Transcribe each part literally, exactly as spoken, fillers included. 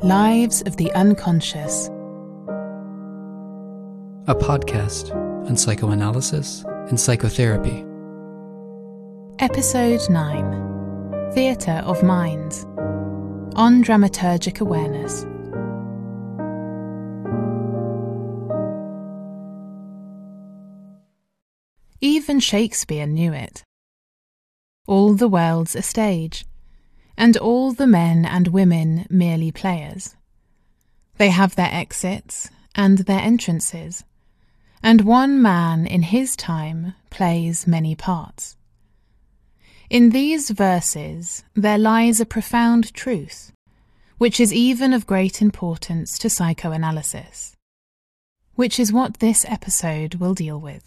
Lives of the Unconscious. A podcast on psychoanalysis and psychotherapy. Episode nine. Theatre of Minds. On Dramaturgic Awareness. Even Shakespeare knew it. All the world's a stage, and all the men and women merely players. They have their exits and their entrances, and one man in his time plays many parts. In these verses there lies a profound truth, which is even of great importance to psychoanalysis, which is what this episode will deal with.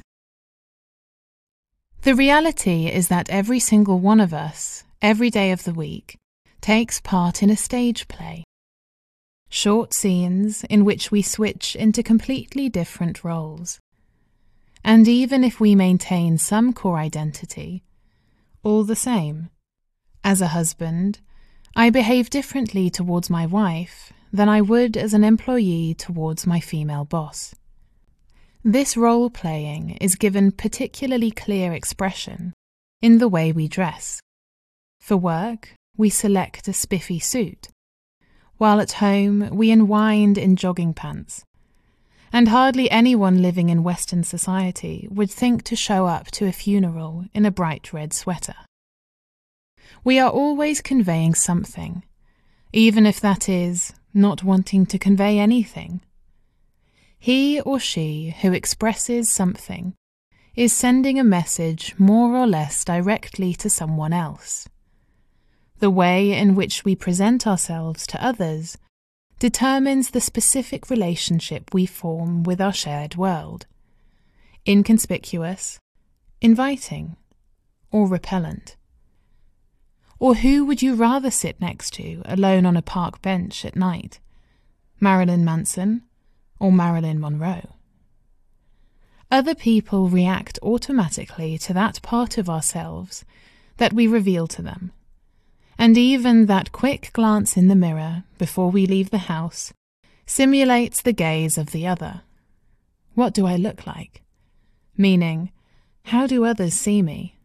The reality is that every single one of us, every day of the week, takes part in a stage play. Short scenes in which we switch into completely different roles. And even if we maintain some core identity, all the same, as a husband, I behave differently towards my wife than I would as an employee towards my female boss. This role-playing is given particularly clear expression in the way we dress. For work, we select a spiffy suit, while at home we unwind in jogging pants, and hardly anyone living in Western society would think to show up to a funeral in a bright red sweater. We are always conveying something, even if that is not wanting to convey anything. He or she who expresses something is sending a message more or less directly to someone else. The way in which we present ourselves to others determines the specific relationship we form with our shared world. Inconspicuous, inviting, or repellent. Or who would you rather sit next to alone on a park bench at night? Marilyn Manson or Marilyn Monroe? Other people react automatically to that part of ourselves that we reveal to them. And even that quick glance in the mirror before we leave the house simulates the gaze of the other. What do I look like? Meaning, how do others see me?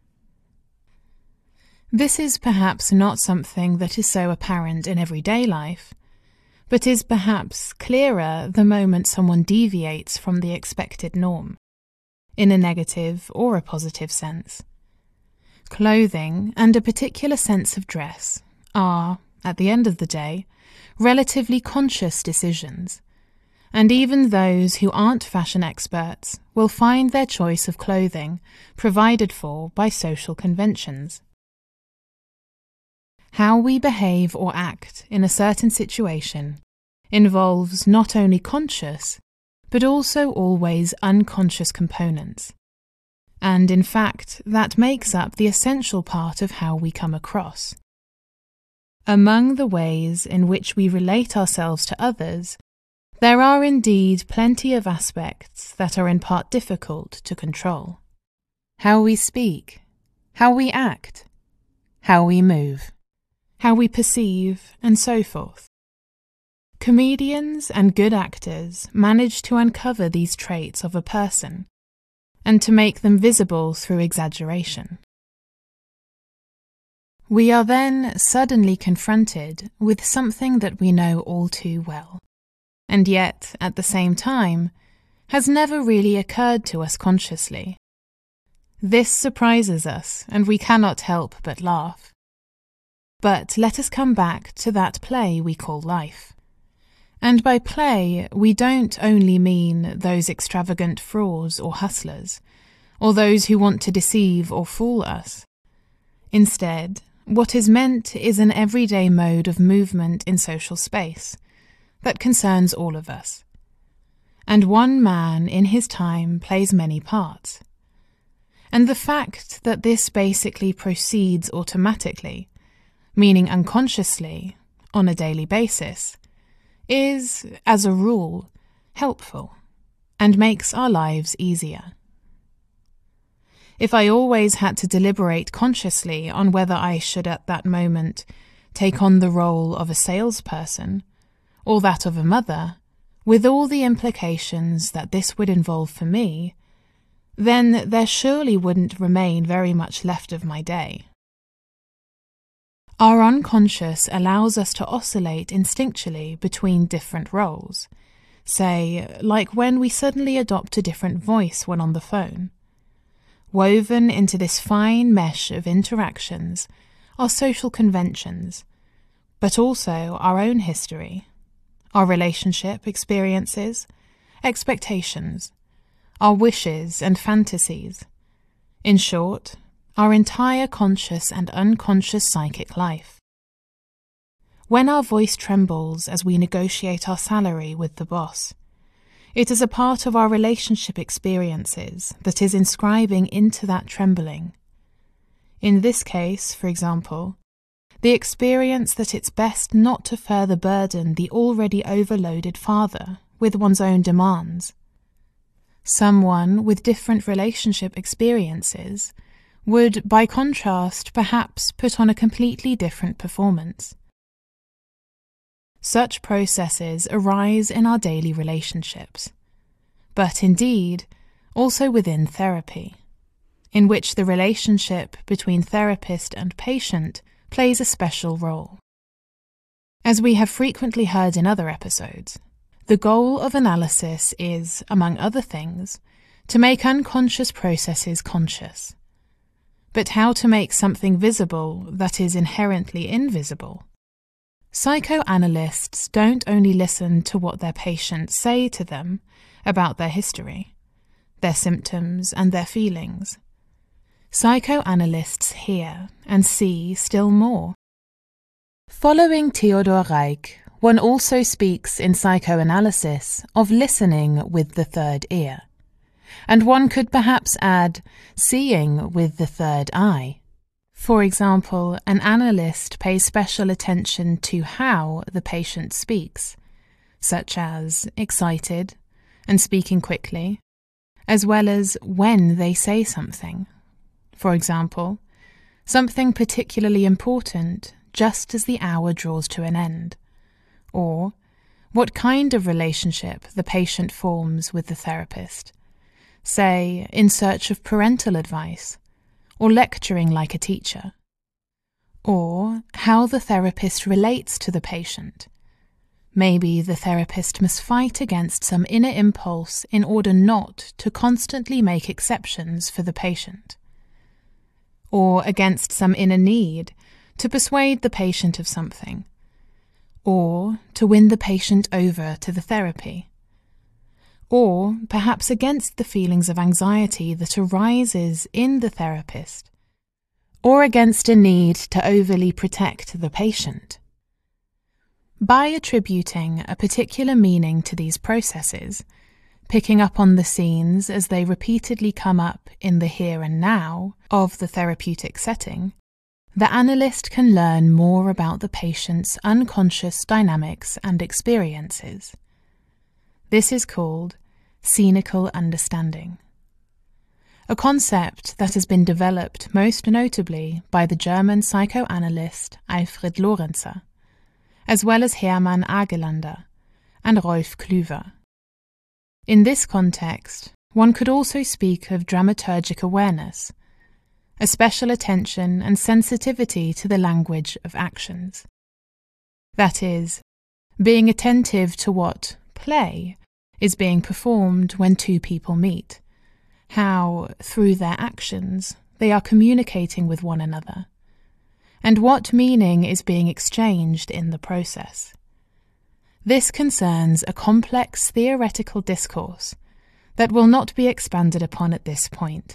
This is perhaps not something that is so apparent in everyday life, but is perhaps clearer the moment someone deviates from the expected norm, in a negative or a positive sense. Clothing and a particular sense of dress are, at the end of the day, relatively conscious decisions, and even those who aren't fashion experts will find their choice of clothing provided for by social conventions. How we behave or act in a certain situation involves not only conscious, but also always unconscious components. And in fact, that makes up the essential part of how we come across. Among the ways in which we relate ourselves to others, there are indeed plenty of aspects that are in part difficult to control. How we speak, how we act, how we move, how we perceive, and so forth. Comedians and good actors manage to uncover these traits of a person, and to make them visible through exaggeration. We are then suddenly confronted with something that we know all too well, and yet, at the same time, has never really occurred to us consciously. This surprises us, and we cannot help but laugh. But let us come back to that play we call life. And by play, we don't only mean those extravagant frauds or hustlers, or those who want to deceive or fool us. Instead, what is meant is an everyday mode of movement in social space that concerns all of us. And one man in his time plays many parts. And the fact that this basically proceeds automatically, meaning unconsciously, on a daily basis, is, as a rule, helpful and makes our lives easier. If I always had to deliberate consciously on whether I should at that moment take on the role of a salesperson or that of a mother, with all the implications that this would involve for me, then there surely wouldn't remain very much left of my day. Our unconscious allows us to oscillate instinctually between different roles, say, like when we suddenly adopt a different voice when on the phone. Woven into this fine mesh of interactions are social conventions, but also our own history, our relationship experiences, expectations, our wishes and fantasies. In short, our entire conscious and unconscious psychic life. When our voice trembles as we negotiate our salary with the boss, it is a part of our relationship experiences that is inscribing into that trembling. In this case, for example, the experience that it's best not to further burden the already overloaded father with one's own demands. Someone with different relationship experiences would, by contrast, perhaps put on a completely different performance. Such processes arise in our daily relationships, but indeed also within therapy, in which the relationship between therapist and patient plays a special role. As we have frequently heard in other episodes, the goal of analysis is, among other things, to make unconscious processes conscious. But how to make something visible that is inherently invisible? Psychoanalysts don't only listen to what their patients say to them about their history, their symptoms and their feelings. Psychoanalysts hear and see still more. Following Theodor Reik, one also speaks in psychoanalysis of listening with the third ear, and one could perhaps add seeing with the third eye. For example, an analyst pays special attention to how the patient speaks, such as excited and speaking quickly, as well as when they say something. For example, something particularly important just as the hour draws to an end, or what kind of relationship the patient forms with the therapist, say, in search of parental advice, or lecturing like a teacher, or how the therapist relates to the patient. Maybe the therapist must fight against some inner impulse in order not to constantly make exceptions for the patient, or against some inner need to persuade the patient of something, or to win the patient over to the therapy, or perhaps against the feelings of anxiety that arises in the therapist, or against a need to overly protect the patient. By attributing a particular meaning to these processes, picking up on the scenes as they repeatedly come up in the here and now of the therapeutic setting, the analyst can learn more about the patient's unconscious dynamics and experiences. This is called scenical understanding, a concept that has been developed most notably by the German psychoanalyst Alfred Lorenzer, as well as Hermann Agelander and Rolf Klüver. In this context, one could also speak of dramaturgic awareness, a special attention and sensitivity to the language of actions. That is, being attentive to what play is being performed when two people meet, how, through their actions, they are communicating with one another, and what meaning is being exchanged in the process. This concerns a complex theoretical discourse that will not be expanded upon at this point.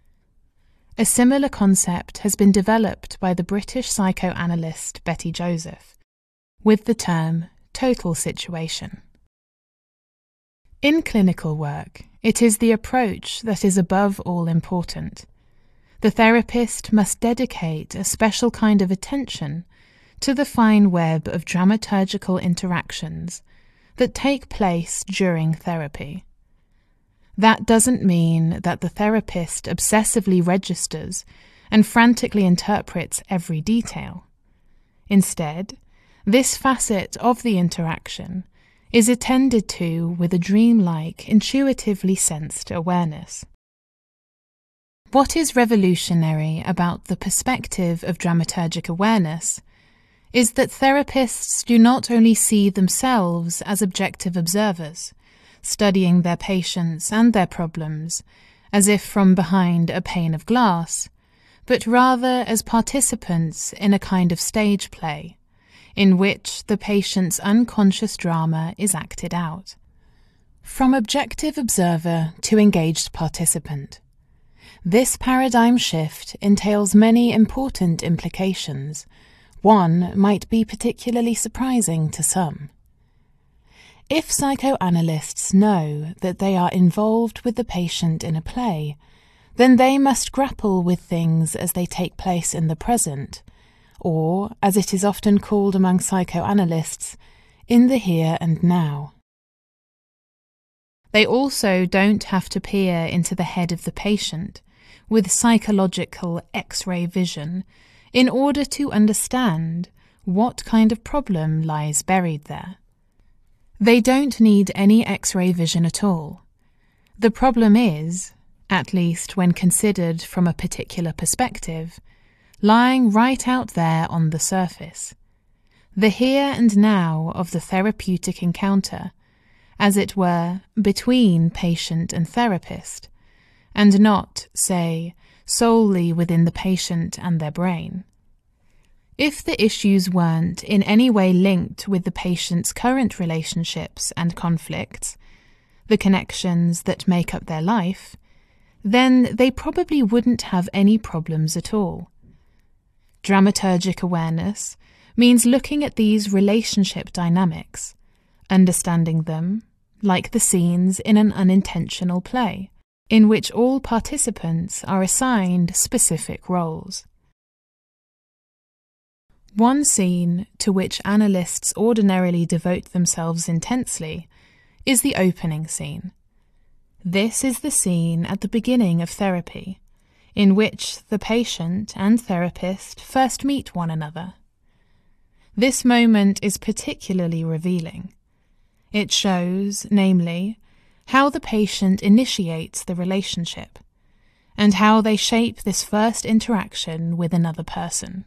A similar concept has been developed by the British psychoanalyst Betty Joseph, with the term total situation. In clinical work, it is the approach that is above all important. The therapist must dedicate a special kind of attention to the fine web of dramaturgical interactions that take place during therapy. That doesn't mean that the therapist obsessively registers and frantically interprets every detail. Instead, This facet of the interaction is attended to with a dreamlike, intuitively sensed awareness. What is revolutionary about the perspective of dramaturgic awareness is that therapists do not only see themselves as objective observers, studying their patients and their problems as if from behind a pane of glass, but rather as participants in a kind of stage play, in which the patient's unconscious drama is acted out. From objective observer to engaged participant. This paradigm shift entails many important implications. One might be particularly surprising to some. If psychoanalysts know that they are involved with the patient in a play, then they must grapple with things as they take place in the present, or, as it is often called among psychoanalysts, in the here and now. They also don't have to peer into the head of the patient with psychological X-ray vision in order to understand what kind of problem lies buried there. They don't need any X-ray vision at all. The problem is, at least when considered from a particular perspective, lying right out there on the surface. The here and now of the therapeutic encounter, as it were, between patient and therapist, and not, say, solely within the patient and their brain. If the issues weren't in any way linked with the patient's current relationships and conflicts, the connections that make up their life, then they probably wouldn't have any problems at all. Dramaturgic awareness means looking at these relationship dynamics, understanding them, like the scenes in an unintentional play, in which all participants are assigned specific roles. One scene to which analysts ordinarily devote themselves intensely is the opening scene. This is the scene at the beginning of therapy, in which the patient and therapist first meet one another. This moment is particularly revealing. It shows, namely, how the patient initiates the relationship, and how they shape this first interaction with another person.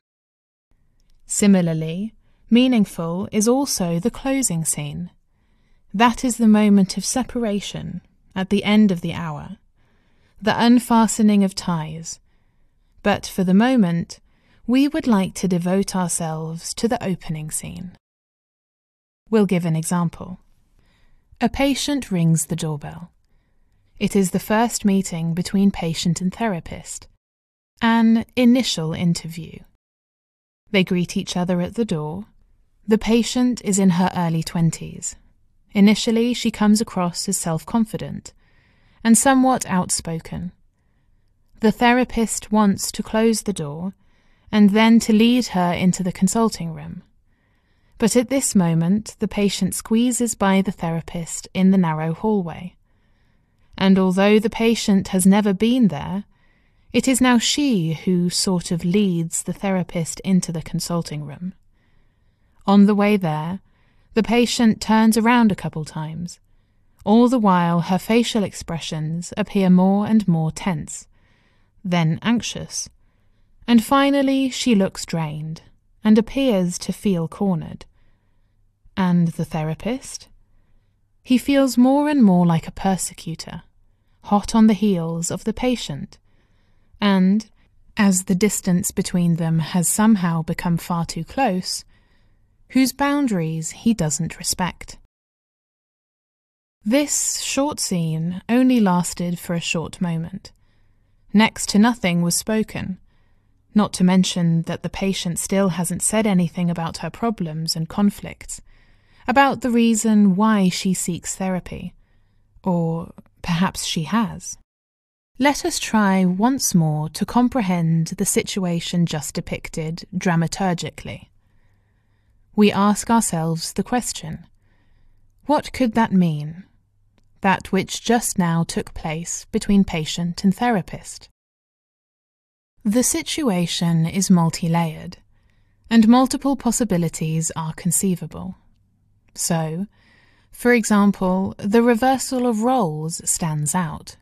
Similarly, meaningful is also the closing scene. That is the moment of separation at the end of the hour, the unfastening of ties. But for the moment, we would like to devote ourselves to the opening scene. We'll give an example. A patient rings the doorbell. It is the first meeting between patient and therapist, an initial interview. They greet each other at the door. The patient is in her early twenties. Initially, she comes across as self-confident and somewhat outspoken. The therapist wants to close the door and then to lead her into the consulting room. But at this moment, the patient squeezes by the therapist in the narrow hallway. And although the patient has never been there, it is now she who sort of leads the therapist into the consulting room. On the way there, the patient turns around a couple times. All the while her facial expressions appear more and more tense, then anxious, and finally she looks drained and appears to feel cornered. And the therapist? He feels more and more like a persecutor, hot on the heels of the patient, and, as the distance between them has somehow become far too close, whose boundaries he doesn't respect. This short scene only lasted for a short moment. Next to nothing was spoken, not to mention that the patient still hasn't said anything about her problems and conflicts, about the reason why she seeks therapy, or perhaps she has. Let us try once more to comprehend the situation just depicted dramaturgically. We ask ourselves the question, what could that mean? That which just now took place between patient and therapist. The situation is multi-layered. and multiple possibilities are conceivable. So, for example, the reversal of roles stands out.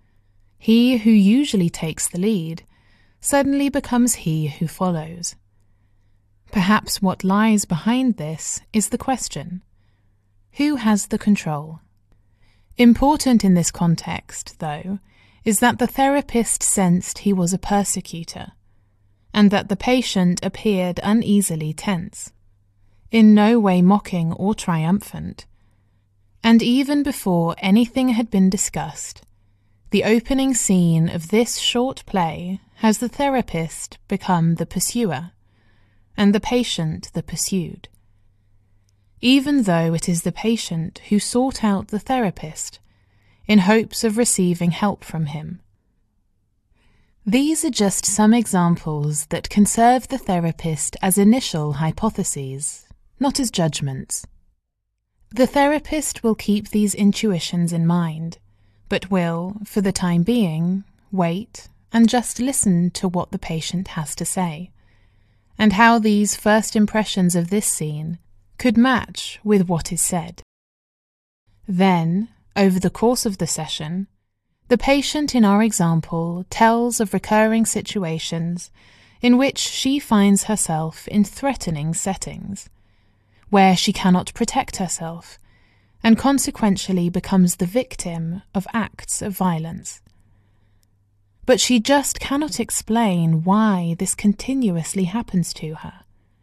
He who usually takes the lead suddenly becomes he who follows. Perhaps what lies behind this is the question: who has the control? Important in this context, though, is that the therapist sensed he was a persecutor, and that the patient appeared uneasily tense, in no way mocking or triumphant. And even before anything had been discussed, the opening scene of this short play has the therapist become the pursuer, and the patient the pursued, even though it is the patient who sought out the therapist in hopes of receiving help from him. These are just some examples that can serve the therapist as initial hypotheses, not as judgments. The therapist will keep these intuitions in mind, but will, for the time being, wait and just listen to what the patient has to say, and how these first impressions of this scene could match with what is said. Then, over the course of the session, the patient in our example tells of recurring situations in which she finds herself in threatening settings, where she cannot protect herself, and consequentially becomes the victim of acts of violence. But she just cannot explain why this continuously happens to her.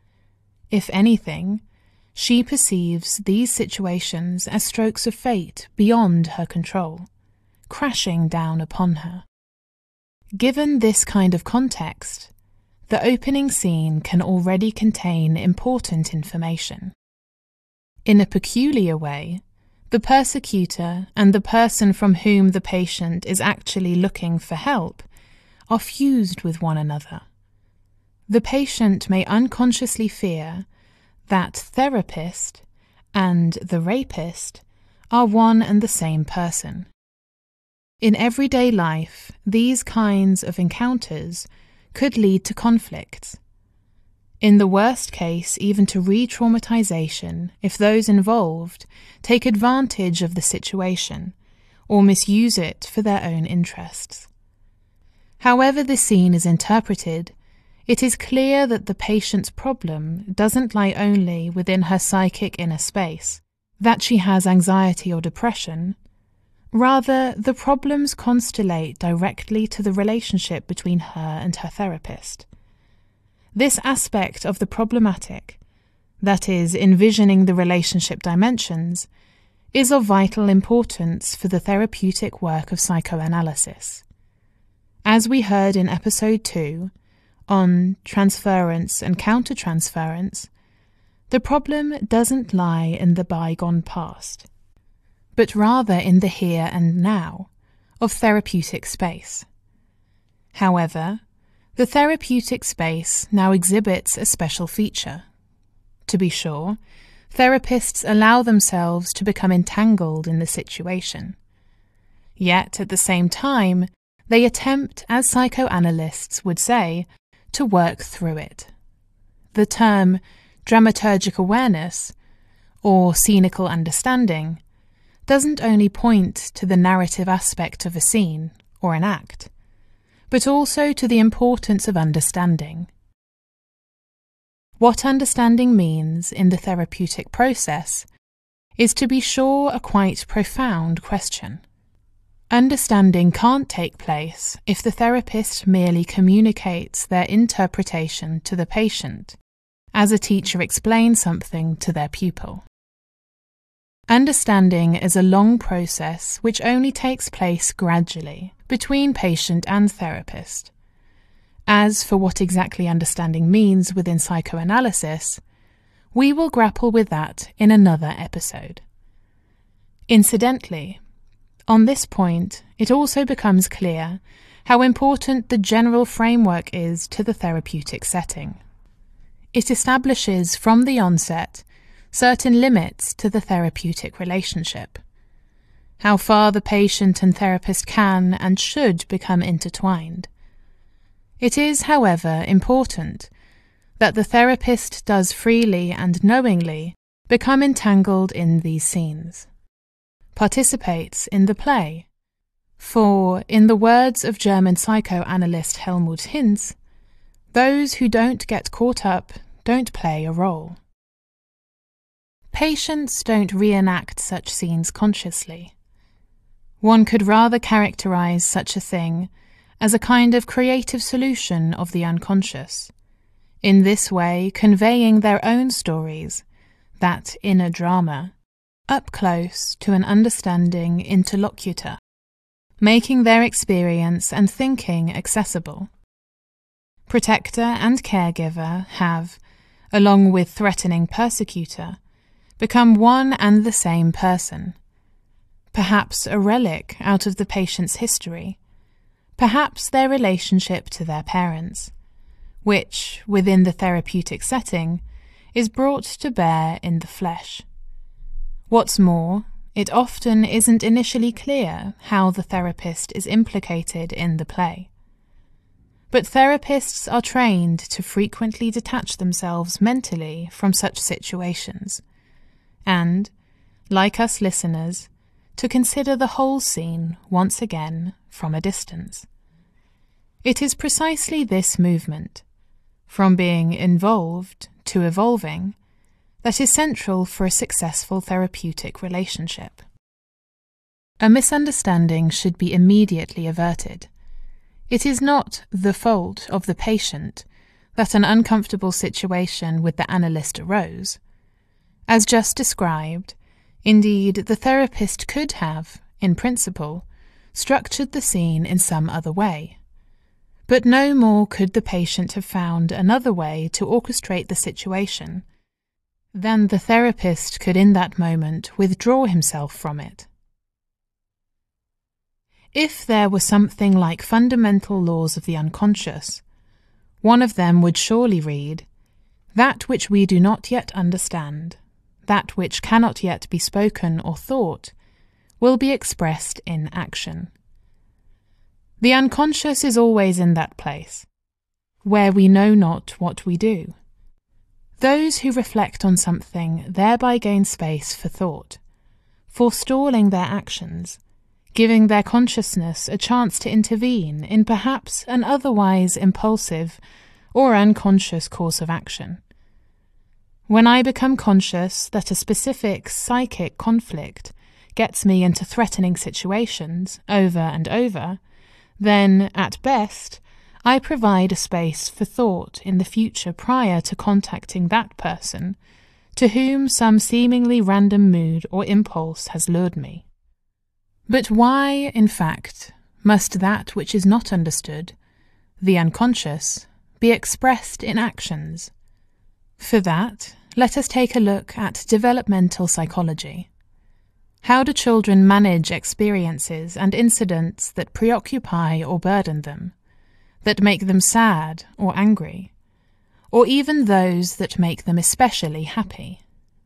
If anything, she perceives these situations as strokes of fate beyond her control, crashing down upon her. Given this kind of context, the opening scene can already contain important information. In a peculiar way, the persecutor and the person from whom the patient is actually looking for help are fused with one another. The patient may unconsciously fear that therapist and the rapist are one and the same person. In everyday life, these kinds of encounters could lead to conflicts. In the worst case, even to re-traumatization if those involved take advantage of the situation or misuse it for their own interests. However the scene is interpreted, it is clear that the patient's problem doesn't lie only within her psychic inner space, that she has anxiety or depression. Rather, the problems constellate directly to the relationship between her and her therapist. This aspect of the problematic, that is, envisioning the relationship dimensions, is of vital importance for the therapeutic work of psychoanalysis. As we heard in episode two, on transference and countertransference, the problem doesn't lie in the bygone past, but rather in the here and now of therapeutic space. However, the therapeutic space now exhibits a special feature. To be sure, therapists allow themselves to become entangled in the situation. Yet, at the same time, they attempt, as psychoanalysts would say, to work through it. The term dramaturgic awareness, or scenical understanding, doesn't only point to the narrative aspect of a scene or an act, but also to the importance of understanding. What understanding means in the therapeutic process is, to be sure, a quite profound question. Understanding can't take place if the therapist merely communicates their interpretation to the patient, as a teacher explains something to their pupil. Understanding is a long process which only takes place gradually between patient and therapist. As for what exactly understanding means within psychoanalysis, we will grapple with that in another episode. Incidentally, on this point, it also becomes clear how important the general framework is to the therapeutic setting. It establishes from the onset certain limits to the therapeutic relationship, how far the patient and therapist can and should become intertwined. It is, however, important that the therapist does freely and knowingly become entangled in these scenes, participates in the play. For, in the words of German psychoanalyst Helmut Hinz, those who don't get caught up don't play a role. Patients don't reenact such scenes consciously. One could rather characterize such a thing as a kind of creative solution of the unconscious, in this way conveying their own stories, that inner drama, up close to an understanding interlocutor, making their experience and thinking accessible. Protector and caregiver have, along with threatening persecutor, become one and the same person, perhaps a relic out of the patient's history, perhaps their relationship to their parents, which, within the therapeutic setting, is brought to bear in the flesh. What's more, it often isn't initially clear how the therapist is implicated in the play. But therapists are trained to frequently detach themselves mentally from such situations, and, like us listeners, to consider the whole scene once again from a distance. It is precisely this movement, from being involved to evolving, that is central for a successful therapeutic relationship. A misunderstanding should be immediately averted. It is not the fault of the patient that an uncomfortable situation with the analyst arose. As just described, indeed, the therapist could have, in principle, structured the scene in some other way. But no more could the patient have found another way to orchestrate the situation than the therapist could in that moment withdraw himself from it. If there were something like fundamental laws of the unconscious, one of them would surely read, "That which we do not yet understand, that which cannot yet be spoken or thought, will be expressed in action." The unconscious is always in that place, where we know not what we do. Those who reflect on something thereby gain space for thought, forestalling their actions, giving their consciousness a chance to intervene in perhaps an otherwise impulsive or unconscious course of action. When I become conscious that a specific psychic conflict gets me into threatening situations over and over, then, at best, I provide a space for thought in the future prior to contacting that person, to whom some seemingly random mood or impulse has lured me. But why, in fact, must that which is not understood, the unconscious, be expressed in actions? For that, let us take a look at developmental psychology. How do children manage experiences and incidents that preoccupy or burden them, that make them sad or angry, or even those that make them especially happy?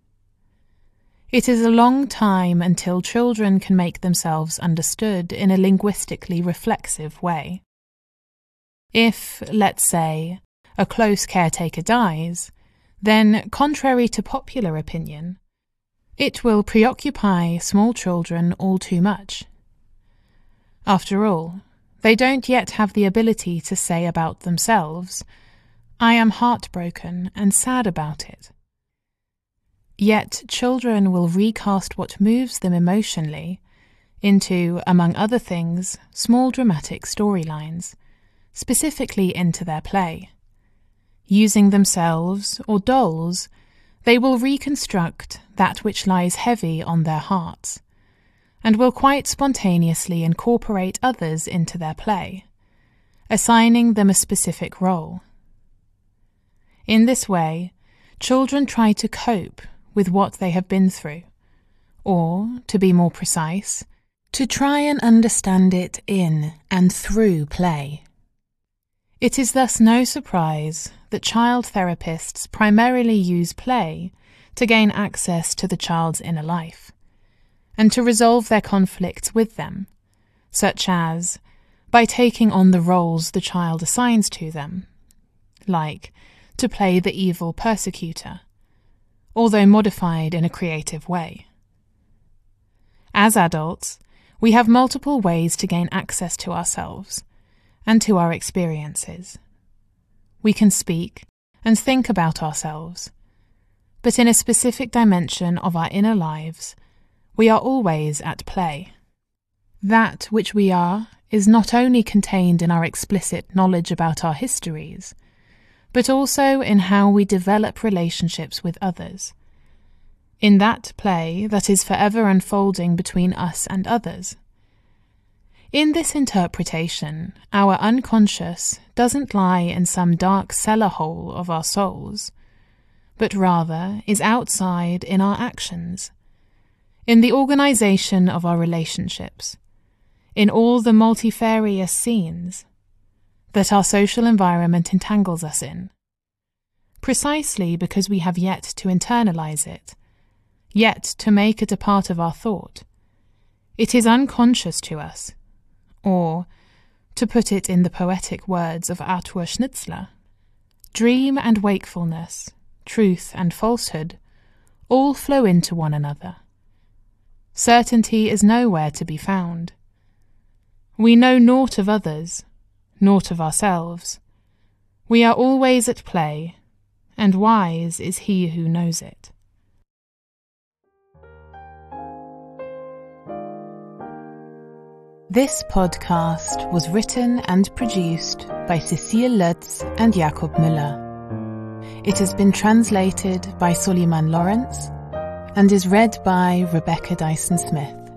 It is a long time until children can make themselves understood in a linguistically reflexive way. If, let's say, a close caretaker dies, then, contrary to popular opinion, it will preoccupy small children all too much. After all, they don't yet have the ability to say about themselves, "I am heartbroken and sad about it." Yet children will recast what moves them emotionally into, among other things, small dramatic storylines, specifically into their play. Using themselves or dolls, they will reconstruct that which lies heavy on their hearts, and will quite spontaneously incorporate others into their play, assigning them a specific role. In this way, children try to cope with what they have been through, or, to be more precise, to try and understand it in and through play. It is thus no surprise that child therapists primarily use play to gain access to the child's inner life, and to resolve their conflicts with them, such as by taking on the roles the child assigns to them, like to play the evil persecutor, although modified in a creative way. As adults, we have multiple ways to gain access to ourselves and to our experiences. We can speak and think about ourselves, but in a specific dimension of our inner lives, we are always at play. That which we are is not only contained in our explicit knowledge about our histories, but also in how we develop relationships with others, in that play that is forever unfolding between us and others. In this interpretation, our unconscious doesn't lie in some dark cellar hole of our souls, but rather is outside in our actions, in the organization of our relationships, in all the multifarious scenes that our social environment entangles us in, precisely because we have yet to internalize it, yet to make it a part of our thought. It is unconscious to us, or, to put it in the poetic words of Arthur Schnitzler, dream and wakefulness, truth and falsehood, all flow into one another. Certainty is nowhere to be found. We know naught of others, naught of ourselves. We are always at play, and wise is he who knows it. This podcast was written and produced by Cecile Lutz and Jakob Müller. It has been translated by Soliman Lawrence and is read by Rebecca Dyson-Smith.